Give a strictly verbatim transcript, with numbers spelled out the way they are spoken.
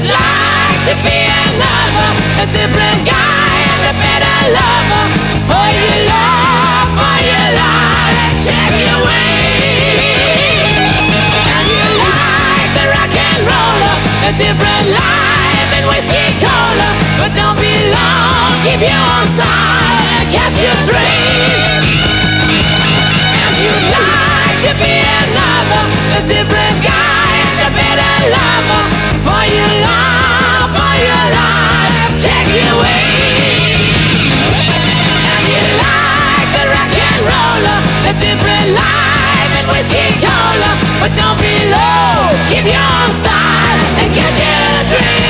like to be another, a different guy and a better lover. For your love, for your life, check your way. And you like the rock and roller, a different life and whiskey cola. But don't be long, keep your own style and catch your train. And you like to be another, a different guy and a better lover. For your love, for your life, check your way. And you like the rock and roller, a different life and whiskey cola. But don't be low, keep your own style and catch your dream.